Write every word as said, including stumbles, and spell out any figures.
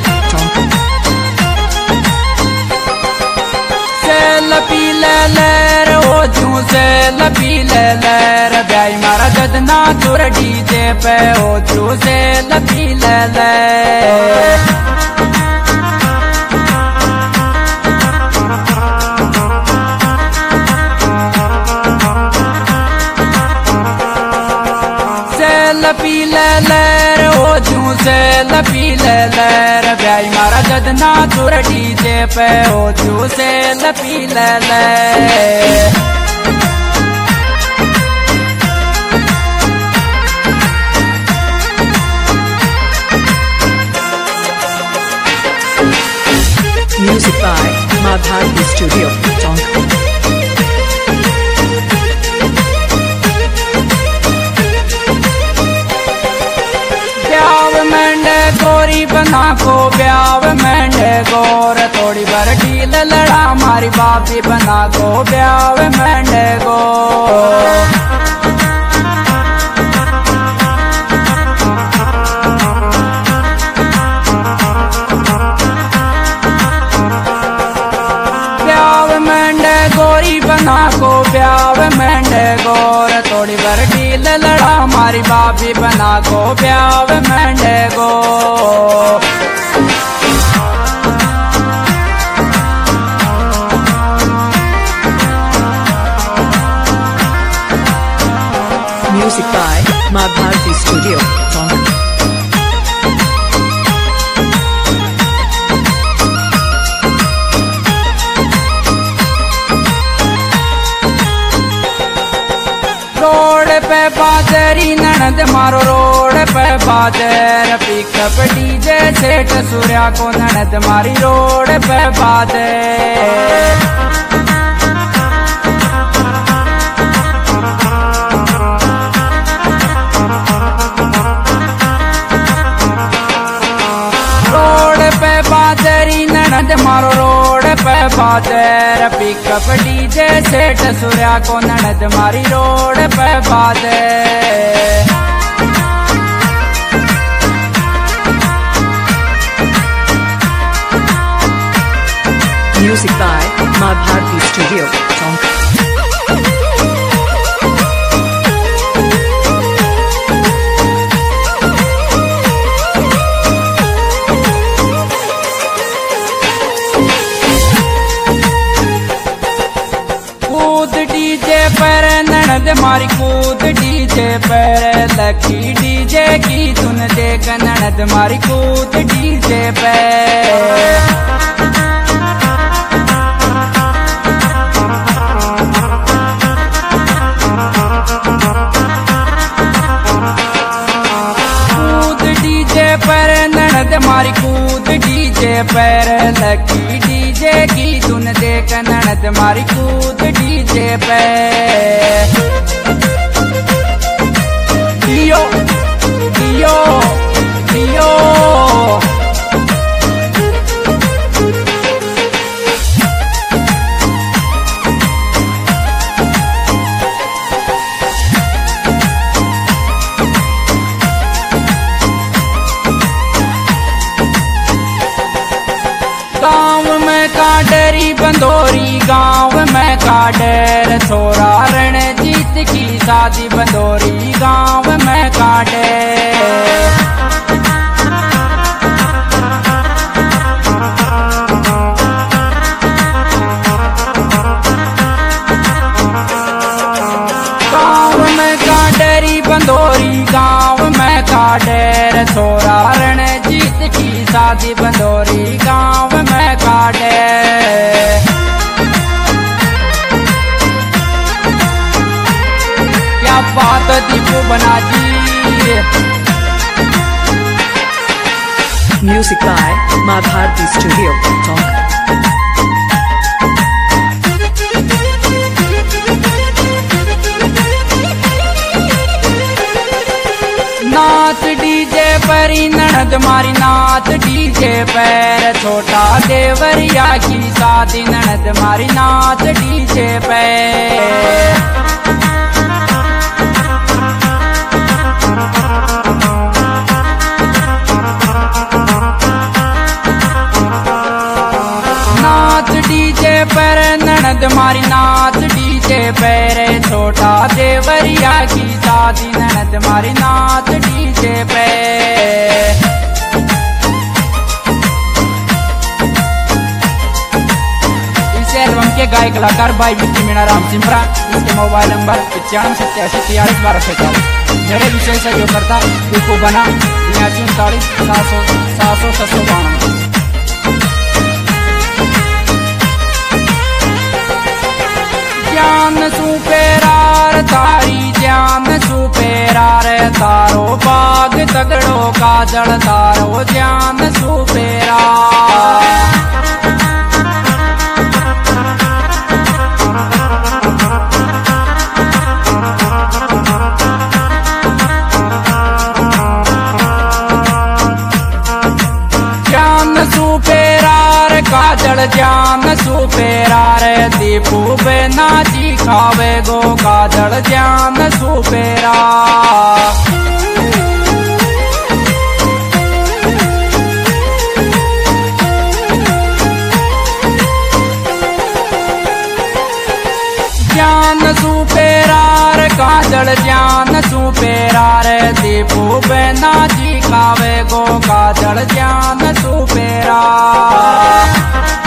Tonka. से लपी ले ले ओ जू से लपी ले ले ब्याई मारा जदना तुर डीजे पे ओ जू से लपी ले ले लपी ले ले ओ जू से लपी ले ले ब्याई मारा जदना तुर डीजे पे ओ जू से लपी ले ले Music by Madhavi Studio, Tonka. गोरी बना को ब्याव मेंढे गोर थोड़ी बार ढील लड़ा मारी बापी बना को ब्याव मेंढे गो ब्याव मेंढे गोरी बना को ब्याव मेंढे गोर थोड़ी बार ढील लड़ा मारी बापी बना को ब्याव मेंढे गो Music by Madhavi Studio, Tonka. Road पे बाजरी ननद मारो रोड पे बाजर पिकअप डीजे सेठ सूर्या को ननद मारी रोड पे बाजर ननद मारो रोड पे बाजर पिकअप डीजे सेठ सूर्या को ननद मारी रोड पे बाजर Music by Madhavi Studio, Tonka. DJ पर ननद मारी कूद डीजे पर लकी डीजे की धुन देख ननद मारी कूद डीजे पर कूद डीजे पर ननद मारी कूद डीजे पर लकी डीजे की धुन देख ननद मारी कूद डीजे पे दियो दियो दियो गाँव में काडरी बंदोरी गाँव में काडेर छोरा रणजीत की शादी बंदोरी गाँव में काडेर गाँव में काडरी बंदोरी गाँव में काडेर छोरा रणजीत की शादी बंदोरी गाँव में काडेर क्या बात दीपू बना ji Music by Madhavi Studio, Tonka. नाच डीजे परी ननद मारी नाच डीजे पैर छोटा देवरिया की शादी ननद मारी नाच डीजे पैर पैरे छोटा देवरिया की शादी ननद मारी नाच डीजे पे। इस एल्बम के गायक कलाकार भाई विक्की मीणा राम सिमरा। इसके मोबाइल नंबर पचानवे सत्तासी तिरालीस बारह सैतालीस। मेरे विषय सहयोग करता को बना उन्यासी उनतालीस सात सौ सात सौ छह सौ बानवे। जान सुपेरार तारी जान सुपेरार तारो बाग तगड़ो काजल तारो जान सुपेरार। जान सुपेरार काजल जान सुपेरार दीपू बेना जी खावे गो काजल जान सुपेरा। जान सुपेरार काजल जान सुपेरार दीपू बेना जी खावे गो काजल जान सुपेरा।